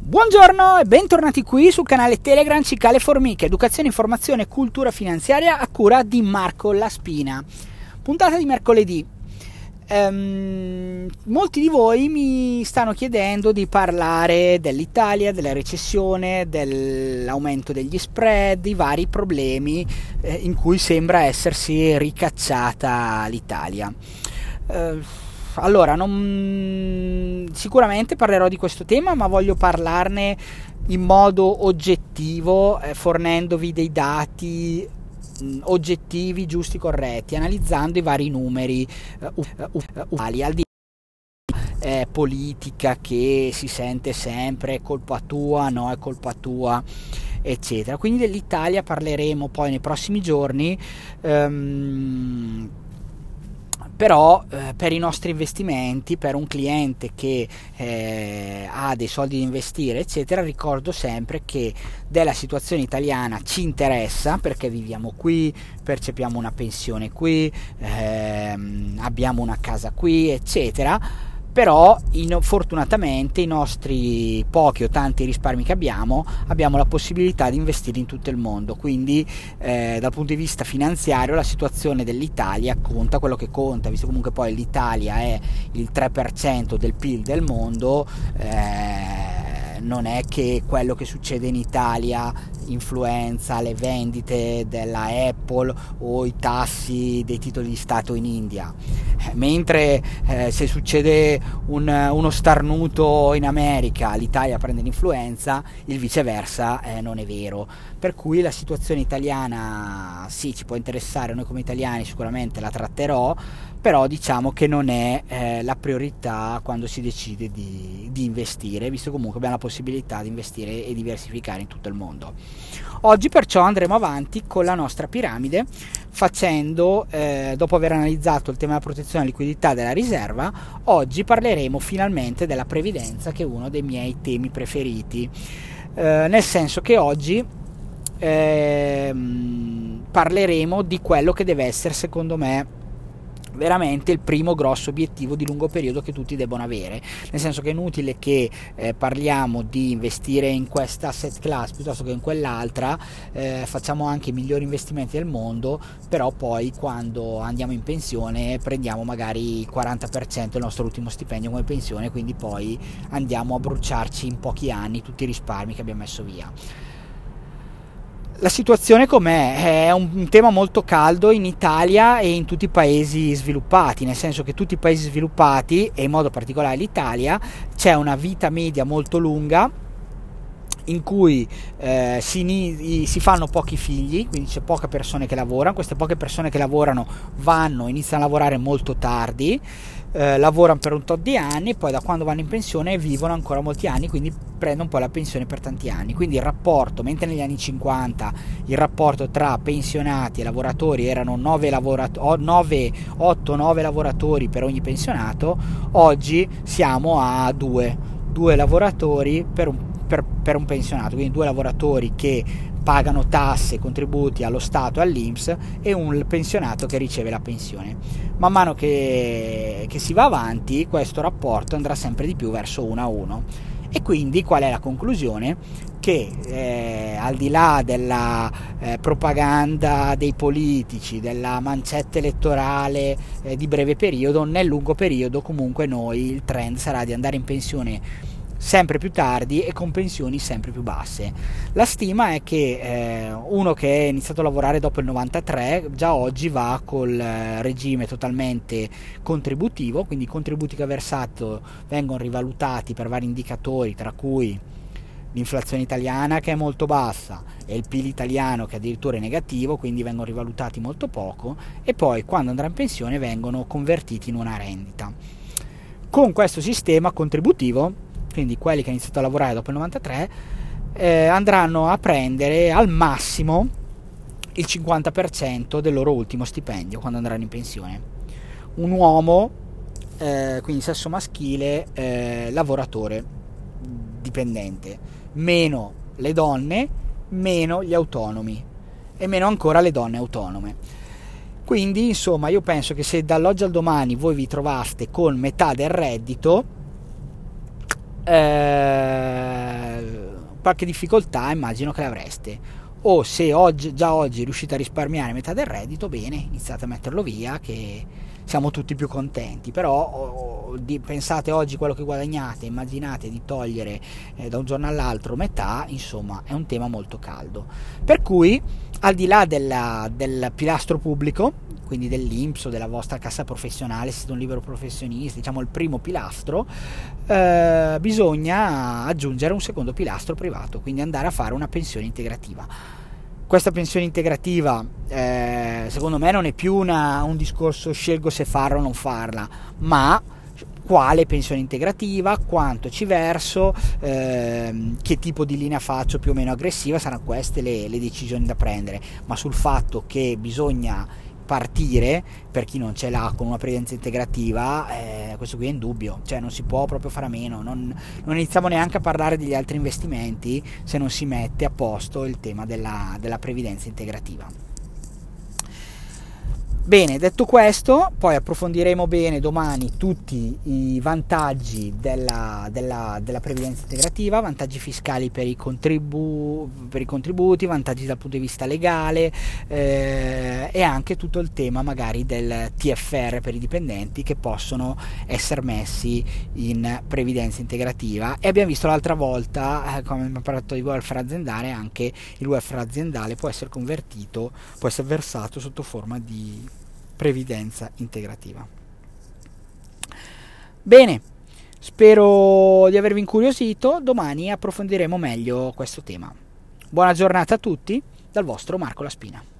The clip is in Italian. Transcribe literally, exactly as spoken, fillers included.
Buongiorno e bentornati qui sul canale Telegram Cicale Formiche, educazione, informazione e cultura finanziaria a cura di Marco Laspina. Puntata di mercoledì. Um, molti di voi mi stanno chiedendo di parlare dell'Italia, della recessione, dell'aumento degli spread, i vari problemi eh, in cui sembra essersi ricacciata l'Italia. Uh, Allora, non... sicuramente parlerò di questo tema, ma voglio parlarne in modo oggettivo, eh, fornendovi dei dati mh, oggettivi, giusti, corretti, analizzando i vari numeri uh, uh, uh, al di là eh, politica che si sente sempre è colpa tua, no è colpa tua, eccetera. Quindi dell'Italia parleremo poi nei prossimi giorni. Um, Però eh, per i nostri investimenti, per un cliente che eh, ha dei soldi da investire, eccetera, ricordo sempre che della situazione italiana ci interessa perché viviamo qui, percepiamo una pensione qui, ehm, abbiamo una casa qui, eccetera. Però in, fortunatamente i nostri pochi o tanti risparmi che abbiamo abbiamo la possibilità di investire in tutto il mondo, quindi eh, dal punto di vista finanziario la situazione dell'Italia conta quello che conta, visto comunque poi l'Italia è il tre per cento del P I L del mondo. eh, non è che quello che succede in Italia influenza le vendite della Apple o i tassi dei titoli di Stato in India, eh, mentre eh, se succede un, uno starnuto in America l'Italia prende l'influenza, il viceversa eh, non è vero. Per cui la situazione italiana sì, ci può interessare, noi come italiani sicuramente la tratterò, però diciamo che non è eh, la priorità quando si decide di, di investire, visto comunque abbiamo la possibilità di investire e diversificare in tutto il mondo. Oggi perciò andremo avanti con la nostra piramide, facendo, eh, dopo aver analizzato il tema della protezione della liquidità della riserva, oggi parleremo finalmente della previdenza, che è uno dei miei temi preferiti, eh, nel senso che oggi eh, parleremo di quello che deve essere, secondo me, veramente il primo grosso obiettivo di lungo periodo che tutti debbono avere, nel senso che è inutile che eh, parliamo di investire in questa asset class piuttosto che in quell'altra, eh, facciamo anche i migliori investimenti del mondo, però poi quando andiamo in pensione prendiamo magari il quaranta per cento del nostro ultimo stipendio come pensione, quindi poi andiamo a bruciarci in pochi anni tutti i risparmi che abbiamo messo via. La situazione com'è? È un tema molto caldo in Italia e in tutti i paesi sviluppati, nel senso che tutti i paesi sviluppati, e in modo particolare l'Italia, c'è una vita media molto lunga in cui eh, si, si fanno pochi figli, quindi c'è poche persone che lavorano. Queste poche persone che lavorano vanno, iniziano a lavorare molto tardi, eh, lavorano per un tot di anni, poi da quando vanno in pensione vivono ancora molti anni, quindi prendono poi la pensione per tanti anni. Quindi il rapporto, mentre negli anni cinquanta il rapporto tra pensionati e lavoratori erano nove otto nove lavoratori per ogni pensionato, oggi siamo a due lavoratori per un Per, per un pensionato, quindi due lavoratori che pagano tasse e contributi allo Stato e all'I N P S e un pensionato che riceve la pensione. Man mano che, che si va avanti questo rapporto andrà sempre di più verso uno a uno, e quindi qual è la conclusione? Che eh, al di là della eh, propaganda dei politici, della mancetta elettorale eh, di breve periodo, nel lungo periodo comunque noi il trend sarà di andare in pensione sempre più tardi e con pensioni sempre più basse. La stima è che eh, uno che è iniziato a lavorare dopo il novantatré già oggi va col eh, regime totalmente contributivo, quindi i contributi che ha versato vengono rivalutati per vari indicatori, tra cui l'inflazione italiana che è molto bassa e il P I L italiano che addirittura è negativo, quindi vengono rivalutati molto poco, e poi quando andrà in pensione vengono convertiti in una rendita. Con questo sistema contributivo, quindi quelli che hanno iniziato a lavorare dopo il novantatré eh, andranno a prendere al massimo il cinquanta per cento del loro ultimo stipendio quando andranno in pensione. Un uomo, eh, quindi sesso maschile, eh, lavoratore dipendente, meno le donne, meno gli autonomi e meno ancora le donne autonome. Quindi insomma io penso che se dall'oggi al domani voi vi trovaste con metà del reddito, eh, qualche difficoltà immagino che l'avreste. O se oggi, già oggi riuscite a risparmiare metà del reddito, bene, iniziate a metterlo via che siamo tutti più contenti. Però oh, di, pensate oggi quello che guadagnate, immaginate di togliere eh, da un giorno all'altro metà, insomma è un tema molto caldo. Per cui al di là della, del pilastro pubblico, quindi dell'I N P S o della vostra cassa professionale, se siete un libero professionista, diciamo il primo pilastro, eh, bisogna aggiungere un secondo pilastro privato, quindi andare a fare una pensione integrativa. Questa pensione integrativa eh, secondo me non è più una, un discorso scelgo se farla o non farla, ma quale pensione integrativa, quanto ci verso, ehm, che tipo di linea faccio più o meno aggressiva, saranno queste le, le decisioni da prendere, ma sul fatto che bisogna partire, per chi non ce l'ha, con una previdenza integrativa, eh, questo qui è indubbio, cioè non si può proprio fare a meno, non, non iniziamo neanche a parlare degli altri investimenti se non si mette a posto il tema della, della previdenza integrativa. Bene, detto questo, poi approfondiremo bene domani tutti i vantaggi della, della, della previdenza integrativa, vantaggi fiscali per i, contribu, per i contributi, vantaggi dal punto di vista legale eh, e anche tutto il tema magari del T F R per i dipendenti che possono essere messi in previdenza integrativa. E abbiamo visto l'altra volta, eh, come abbiamo parlato di welfare aziendale, anche il welfare aziendale può essere convertito, può essere versato sotto forma di previdenza integrativa. Bene, spero di avervi incuriosito, domani approfondiremo meglio questo tema. Buona giornata a tutti dal vostro Marco La Spina.